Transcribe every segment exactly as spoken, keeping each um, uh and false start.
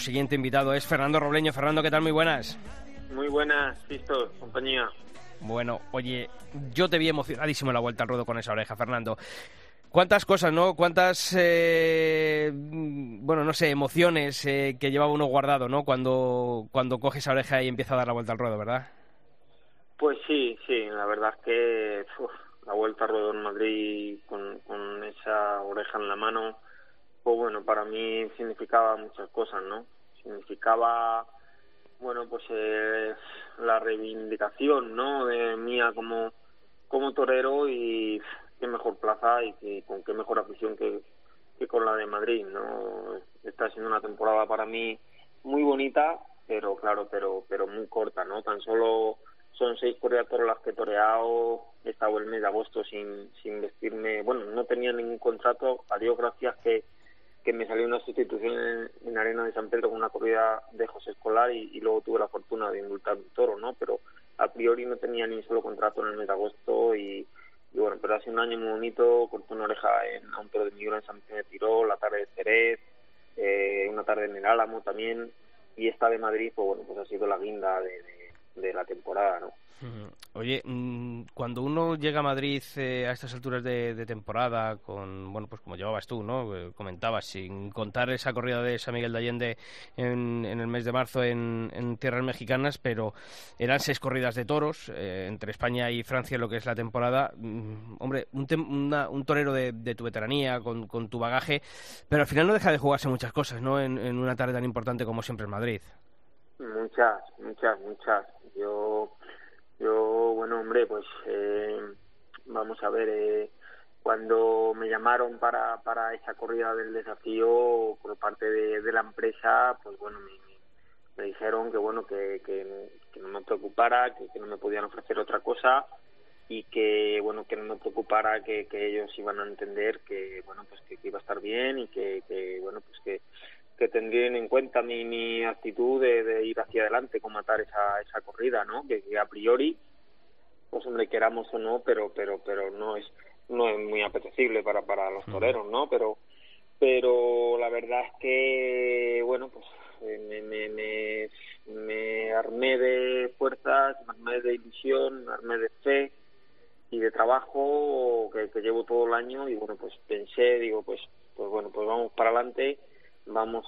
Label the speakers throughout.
Speaker 1: Siguiente invitado es Fernando Robleño. Fernando, ¿qué tal? Muy buenas.
Speaker 2: Muy buenas, Sisto, compañía.
Speaker 1: Bueno, oye, yo te vi emocionadísimo en la vuelta al ruedo con esa oreja, Fernando. ¿Cuántas cosas, no? ¿Cuántas, eh, bueno, no sé, emociones eh, que llevaba uno guardado, ¿no? Cuando, cuando coge esa oreja y empieza a dar la vuelta al ruedo, ¿verdad?
Speaker 2: Pues sí, sí, la verdad es que uf, la vuelta al ruedo en Madrid con, con esa oreja en la mano, pues bueno, para mí significaba muchas cosas, ¿no? Significaba, bueno, pues eh, la reivindicación, ¿no? De mía como, como torero y qué mejor plaza y que, con qué mejor afición que, que con la de Madrid, ¿no? Está siendo una temporada para mí muy bonita, pero claro, pero pero muy corta, ¿no? Tan solo son seis corridas por las que he toreado. He estado el mes de agosto sin sin vestirme, bueno, no tenía ningún contrato, a Dios gracias que que me salió una sustitución en, en Arena de San Pedro con una corrida de José Escolar y, y luego tuve la fortuna de indultar un toro, ¿no? Pero a priori no tenía ni un solo contrato en el mes de agosto y, y bueno, pero hace un año muy bonito, corté una oreja en, a un toro de Miguel en San Vicente de Tirol, la tarde de Jerez, eh, una tarde en el Álamo también, y esta de Madrid, pues bueno, pues ha sido la guinda de, de, de la temporada, ¿no?
Speaker 1: Oye, cuando uno llega a Madrid eh, a estas alturas de, de temporada, con, bueno, pues como llevabas tú, ¿no? Eh, comentabas, sin contar esa corrida de San Miguel de Allende en, en el mes de marzo en, en tierras mexicanas, pero eran seis corridas de toros eh, entre España y Francia, lo que es la temporada. Mm, hombre, un, tem, una, un torero de, de tu veteranía, con, con tu bagaje, pero al final no deja de jugarse muchas cosas, ¿no? En, en una tarde tan importante como siempre en Madrid.
Speaker 2: Muchas, muchas, muchas. Yo... Yo, bueno, hombre, pues eh, vamos a ver, eh, cuando me llamaron para para esa corrida del desafío por parte de, de la empresa, pues bueno, me, me dijeron que bueno, que, que, que no me preocupara, que, que no me podían ofrecer otra cosa y que bueno, que no me preocupara, que, que ellos iban a entender que bueno, pues que, que iba a estar bien y que, que bueno, pues que que tendrían en cuenta mi, mi actitud de, de ir hacia adelante con matar esa esa corrida, ¿no? Que, que a priori, pues hombre, queramos o no, pero pero pero no es no es muy apetecible para para los toreros, ¿no? Pero pero la verdad es que bueno, pues me me me, me armé de fuerzas, me armé de ilusión, me armé de fe y de trabajo que, que llevo todo el año y bueno, pues pensé, digo, pues pues bueno, pues vamos para adelante. Vamos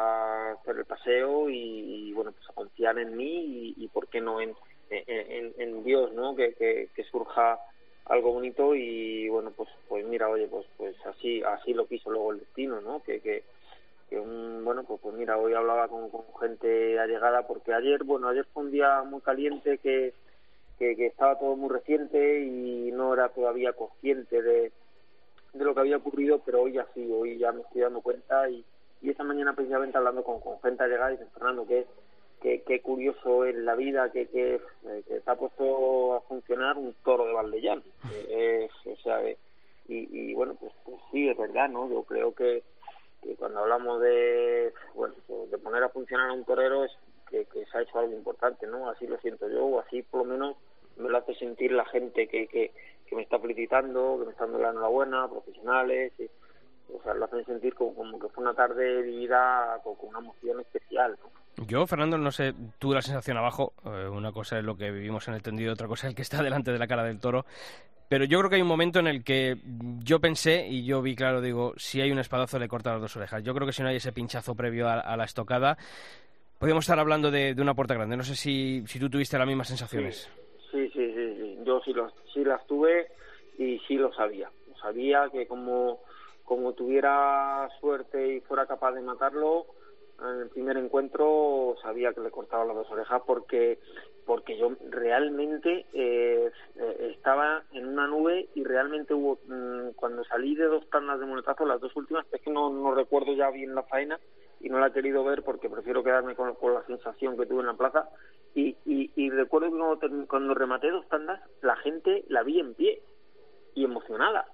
Speaker 2: a hacer el paseo y, y bueno, pues a confiar en mí y, y por qué no en, en, en Dios, ¿no? Que, que, que surja algo bonito y bueno, pues pues mira, oye, pues pues así así lo quiso luego el destino, ¿no? Que que, que un, bueno, pues pues mira, hoy hablaba con, con gente allegada porque ayer, bueno, ayer fue un día muy caliente que, que que estaba todo muy reciente y no era todavía consciente de de lo que había ocurrido, pero hoy ya sí, hoy ya me estoy dando cuenta y Y esta mañana precisamente hablando con, con gente allegada, y dice, Fernando, que qué que curioso es la vida, que, que, que se ha puesto a funcionar un toro de Valdellán. Eh, es, o sea, eh, y, y bueno, pues, pues sí, es verdad, ¿no? Yo creo que, que cuando hablamos de bueno de poner a funcionar a un torero es que, que se ha hecho algo importante, ¿no? Así lo siento yo, o así por lo menos me lo hace sentir la gente que, que, que me está felicitando, que me está dando la enhorabuena, profesionales, y, o sea, lo hacen sentir como, como que fue una tarde vivida con, con una emoción especial, ¿no?
Speaker 1: Yo, Fernando, no sé, tuve la sensación abajo, eh, una cosa es lo que vivimos en el tendido, otra cosa es el que está delante de la cara del toro, pero yo creo que hay un momento en el que yo pensé, y yo vi claro, digo, si hay un espadazo le corta las dos orejas. Yo creo que si no hay ese pinchazo previo a, a la estocada, podríamos estar hablando de, de una puerta grande. No sé si, si tú tuviste las mismas sensaciones.
Speaker 2: Sí, sí, sí, sí, sí. Yo sí, los, sí las tuve y sí lo sabía. Sabía que como... como tuviera suerte y fuera capaz de matarlo en el primer encuentro, sabía que le cortaba las dos orejas porque porque yo realmente eh, estaba en una nube y realmente hubo mmm, cuando salí de dos tandas de monetazo, las dos últimas, es que no, no recuerdo ya bien la faena y no la he querido ver porque prefiero quedarme con, con la sensación que tuve en la plaza y, y, y recuerdo que cuando, cuando rematé dos tandas la gente la vi en pie y emocionada.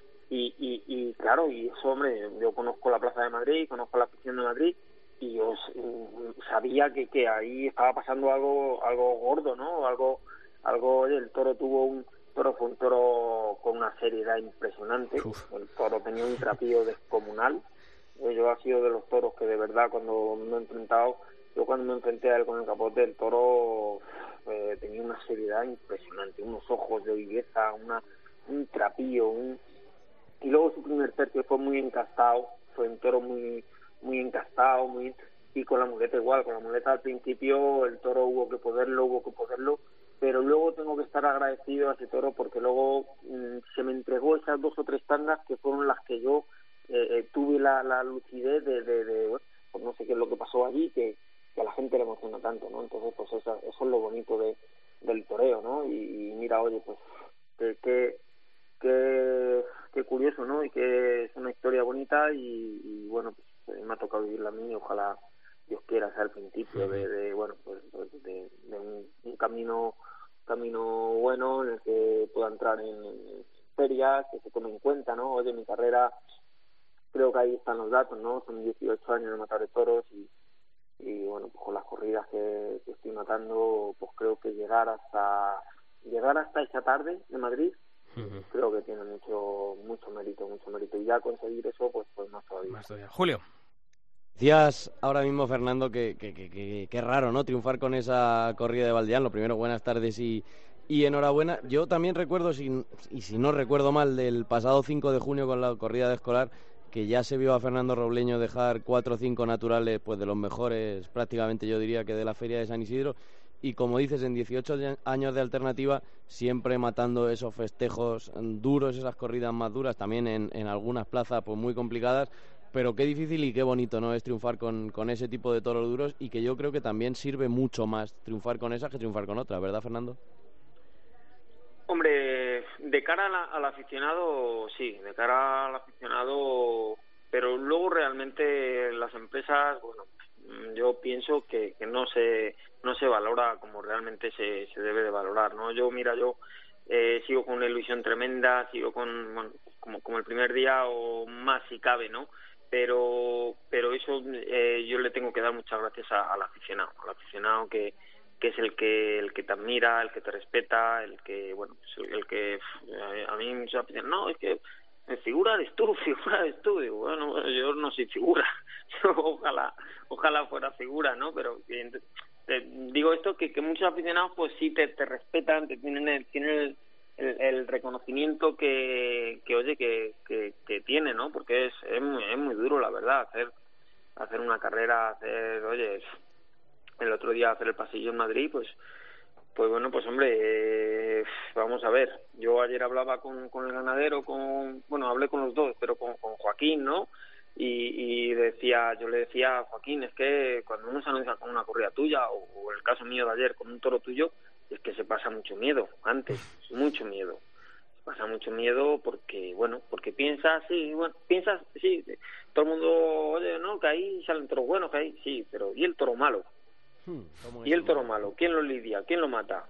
Speaker 2: Y, y, y claro, y eso, hombre, yo conozco la Plaza de Madrid, conozco la afición de Madrid y yo sabía que, que ahí estaba pasando algo algo gordo, ¿no? Algo, algo el toro tuvo un toro fue un toro con una seriedad impresionante. Uf. El toro tenía un trapío descomunal, yo ha sido de los toros que de verdad cuando me he enfrentado, yo cuando me enfrenté a él con el capote, el toro eh, tenía una seriedad impresionante, unos ojos de viveza, una, un trapillo, un... y luego su primer tercio fue muy encastado, fue un toro muy muy encastado, muy y con la muleta igual, con la muleta al principio el toro hubo que poderlo, hubo que poderlo, pero luego tengo que estar agradecido a ese toro porque luego mmm, se me entregó esas dos o tres tandas que fueron las que yo eh, eh, tuve la, la lucidez de, de, de bueno, pues no sé qué es lo que pasó allí, que, que a la gente le emociona tanto, ¿no? Entonces, pues eso, eso es lo bonito de del toreo, ¿no? Y, y mira, oye, pues que, que, que, que curioso, ¿no? Y que es una historia bonita y, y bueno, pues me ha tocado vivirla a mí, ojalá Dios quiera sea el principio de, de bueno, pues de, de un, un camino camino bueno en el que pueda entrar en, en ferias, que se tome en cuenta, ¿no? Oye, mi carrera, creo que ahí están los datos, ¿no? Son dieciocho años de matar de toros y, y bueno, pues con las corridas que, que estoy matando, pues creo que llegar hasta llegar hasta esa tarde de Madrid, uh-huh. creo que tiene mucho mucho mérito, mucho mérito, y ya conseguir eso, pues pues más todavía.
Speaker 1: Más todavía. Julio.
Speaker 3: Decías ahora mismo, Fernando, que, que, que, que, que raro, ¿no? Triunfar con esa corrida de Valdeán. Lo primero, buenas tardes y, y enhorabuena. Yo también recuerdo, si, y si no recuerdo mal, del pasado cinco de junio con la corrida de Escolar, que ya se vio a Fernando Robleño dejar cuatro o cinco naturales, pues de los mejores, prácticamente yo diría que de la Feria de San Isidro. Y como dices, en dieciocho años de alternativa, siempre matando esos festejos duros, esas corridas más duras, también en, en algunas plazas pues muy complicadas. Pero qué difícil y qué bonito, ¿no?, es triunfar con, con ese tipo de toros duros, y que yo creo que también sirve mucho más triunfar con esas que triunfar con otras, ¿verdad, Fernando?
Speaker 2: Hombre, de cara a la, al aficionado, sí, de cara al aficionado, pero luego realmente las empresas, bueno, yo pienso que, que no se no se valora como realmente se, se debe de valorar, ¿no? Yo, mira, yo eh, sigo con una ilusión tremenda, sigo con, bueno, como, como el primer día o más si cabe, ¿no? pero pero eso eh, yo le tengo que dar muchas gracias a, al aficionado, al aficionado que que es el que el que te admira, el que te respeta, el que bueno, el, el que eh, a mí muchos aficionados, no, es que figura eres tú, figura eres tú, digo, bueno, bueno, yo no soy figura, yo ojalá ojalá fuera figura, ¿no? Pero eh, te digo esto que, que muchos aficionados pues sí te, te respetan, te tienen el, tienen el El, el reconocimiento que, que oye que, que, que tiene, ¿no? Porque es, es, muy, es muy duro, la verdad, hacer hacer una carrera, hacer, oye, el otro día hacer el pasillo en Madrid, pues pues bueno, pues hombre, eh, vamos a ver, yo ayer hablaba con, con el ganadero, con bueno, hablé con los dos, pero con, con Joaquín, ¿no? Y, y decía, yo le decía a Joaquín, es que cuando uno se anuncia con una corrida tuya, o, o el caso mío de ayer con un toro tuyo, es que se pasa mucho miedo antes, mucho miedo, se pasa mucho miedo porque, bueno, porque piensas, sí, bueno, piensas, sí, todo el mundo, oye, no, que ahí salen toros buenos, que ahí, sí, pero ¿y el toro malo? Hmm, ¿Y el toro malo? ¿Quién lo lidia? ¿Quién lo mata?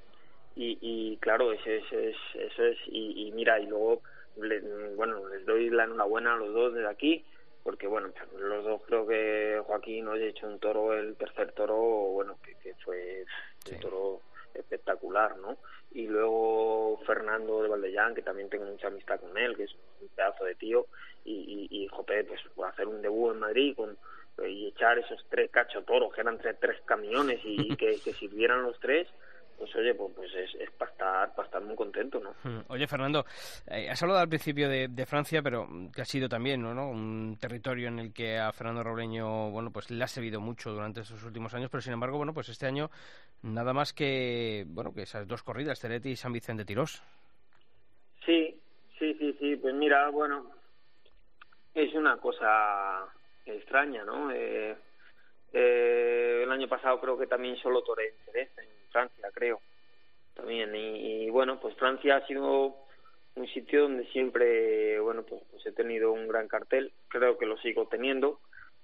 Speaker 2: Y, y claro, ese, ese, es, eso es, y, y mira, y luego, le, bueno, les doy la enhorabuena a los dos desde aquí, porque bueno, los dos creo que Joaquín hoy ha hecho un toro, el tercer toro, bueno, que, que fue sí. un toro espectacular, ¿no? Y luego Fernando de Valdeán, que también tengo mucha amistad con él, que es un pedazo de tío, y, y, y jope, pues hacer un debut en Madrid con y echar esos tres cachotoros, que eran tres, tres camiones, y, y que, que sirvieran los tres, pues oye, pues, pues es, es para estar, para estar muy contento, ¿no?
Speaker 1: Oye, Fernando, eh, has hablado al principio de, de Francia, pero que ha sido también, ¿no, ¿no? un territorio en el que a Fernando Robleño, bueno, pues le ha servido mucho durante esos últimos años, pero sin embargo, bueno, pues este año nada más que, bueno, que esas dos corridas, Cereti y San Vicente Tirós.
Speaker 2: Sí, sí, sí, sí, pues mira, bueno, es una cosa extraña, ¿no? Eh, eh, el año pasado creo que también solo toré en Jerez, en Francia, creo, también, y, y bueno, pues Francia ha sido un sitio donde siempre, bueno, pues, pues he tenido un gran cartel, creo que lo sigo teniendo,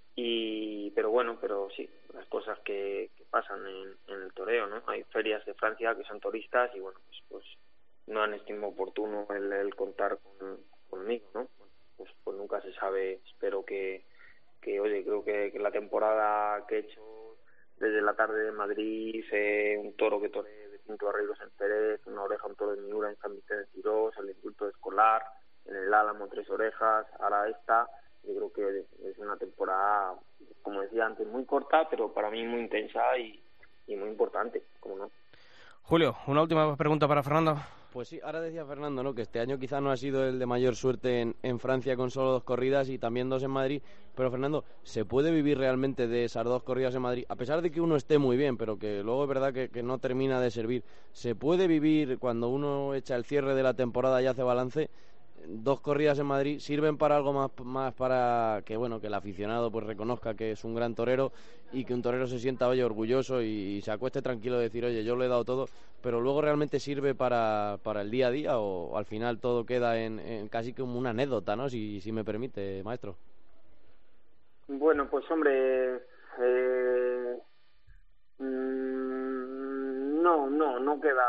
Speaker 2: y pero bueno, pero sí, las cosas que, que pasan en, en el toreo, ¿no? Hay ferias de Francia que son turistas y bueno, pues, pues no han estimado oportuno el, el contar con, conmigo, ¿no? Pues, pues nunca se sabe, espero que que oye, creo que, que la temporada que he hecho desde la tarde de Madrid, eh, un toro que toré de Cinto Arreglos en Pérez, una oreja, un toro de Miura en San Vicente de Tirós, el indulto de Escolar, en el Álamo tres orejas, ahora esta, yo creo que oye, es una temporada, como decía antes, muy corta, pero para mí muy intensa y, y muy importante, como no.
Speaker 1: Julio, una última pregunta para Fernando.
Speaker 3: Pues sí, ahora decía Fernando, ¿no?, que este año quizá no ha sido el de mayor suerte en, en Francia con solo dos corridas y también dos en Madrid, pero Fernando, ¿se puede vivir realmente de esas dos corridas en Madrid? A pesar de que uno esté muy bien, pero que luego es verdad que, que no termina de servir, ¿se puede vivir cuando uno echa el cierre de la temporada y hace balance? Dos corridas en Madrid sirven para algo más, más para que bueno que el aficionado pues reconozca que es un gran torero y que un torero se sienta oye orgulloso y, y se acueste tranquilo de decir oye yo lo he dado todo, pero luego realmente sirve para, para el día a día o, o al final todo queda en, en casi como una anécdota, ¿no? Si, si me permite, maestro.
Speaker 2: Bueno, pues hombre, eh, mmm, no, no, no queda.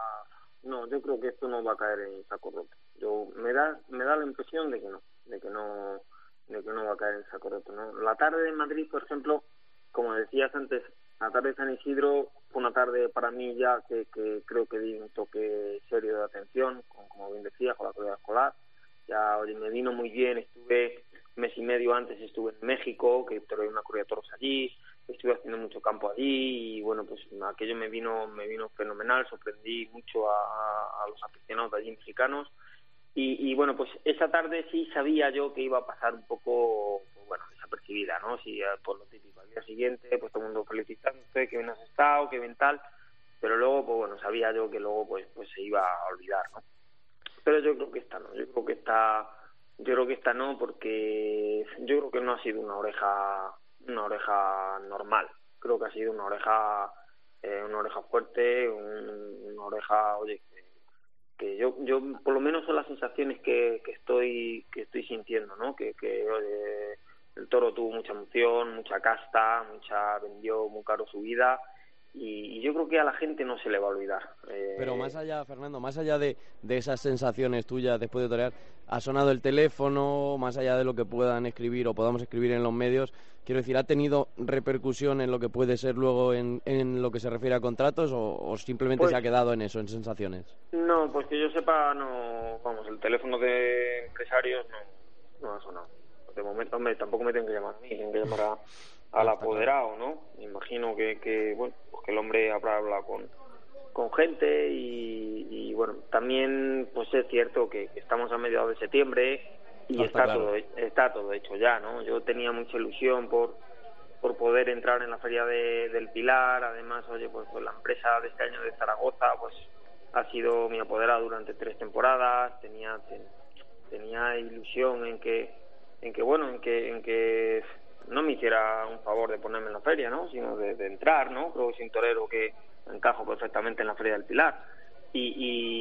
Speaker 2: No, yo creo que esto no va a caer en saco roto. Yo me da me da la impresión de que no, de que no de que no va a caer en saco roto, ¿no? La tarde de Madrid, por ejemplo, como decías antes, la tarde de San Isidro fue una tarde para mí ya que, que creo que di un toque serio de atención, con, como bien decía, con la corrida escolar. Ya oye, me vino muy bien, estuve un mes y medio antes, estuve en México, que toré una corrida de toros allí, estuve haciendo mucho campo allí y bueno, pues aquello me vino me vino fenomenal, sorprendí mucho a, a los aficionados de allí mexicanos y, y bueno, pues esa tarde sí sabía yo que iba a pasar un poco, bueno, desapercibida, ¿no? Sí, por lo típico, al día siguiente pues todo el mundo felicitándote, que bien has estado, que bien tal, pero luego pues bueno, sabía yo que luego pues pues se iba a olvidar, ¿no? Pero yo creo que esta no, yo creo que esta yo creo que esta no, porque yo creo que no ha sido una oreja una oreja normal, creo que ha sido una oreja eh, una oreja fuerte, un, una oreja, oye, que, que yo yo por lo menos son las sensaciones que, que estoy que estoy sintiendo, ¿no? Que, que oye, el toro tuvo mucha emoción, mucha casta, mucha vendió muy caro su vida. Y, y yo creo que a la gente no se le va a olvidar. Eh...
Speaker 3: Pero más allá, Fernando, más allá de, de esas sensaciones tuyas después de torear, ha sonado el teléfono, más allá de lo que puedan escribir o podamos escribir en los medios, quiero decir, ¿ha tenido repercusión en lo que puede ser luego en, en lo que se refiere a contratos o, o simplemente
Speaker 2: pues,
Speaker 3: se ha quedado en eso, en sensaciones?
Speaker 2: No, pues que yo sepa, no, vamos, el teléfono de empresarios no, no ha sonado. De momento, hombre, tampoco me tienen que llamar a mí, tienen que llamar a al apoderado, ¿no? Me imagino que, que bueno, pues que el hombre habrá hablado con, con gente y, y bueno, también pues es cierto que, que estamos a mediados de septiembre y no, está, está claro. todo está todo hecho ya, ¿no? Yo tenía mucha ilusión por por poder entrar en la feria de, del Pilar, además, oye, pues, pues la empresa de este año de Zaragoza, pues ha sido mi apoderado durante tres temporadas, tenía ten, tenía ilusión en que en que bueno, en que en que no me hiciera un favor de ponerme en la feria, ¿no? Sino de, de entrar, ¿no? Creo que soy un torero que encajo perfectamente en la feria del Pilar. Y,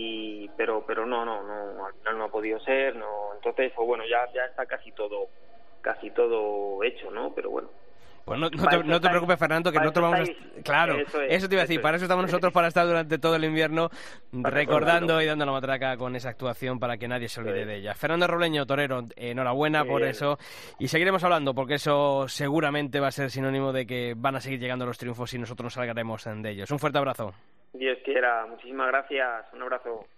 Speaker 2: y pero pero no, no, no, al final no ha podido ser, no. Entonces, pues bueno, ya ya está casi todo casi todo hecho, ¿no? Pero bueno.
Speaker 1: Pues no, no, te, no te preocupes, Fernando, que nosotros vamos a... Claro, eso, es, eso te iba a decir, para eso estamos nosotros, para estar durante todo el invierno para recordando y dando la matraca con esa actuación para que nadie se olvide sí. de ella. Fernando Robleño, torero, enhorabuena sí. por eso. Y seguiremos hablando, porque eso seguramente va a ser sinónimo de que van a seguir llegando los triunfos y nosotros nos salgaremos de ellos. Un fuerte abrazo.
Speaker 2: Dios quiera, muchísimas gracias, un abrazo.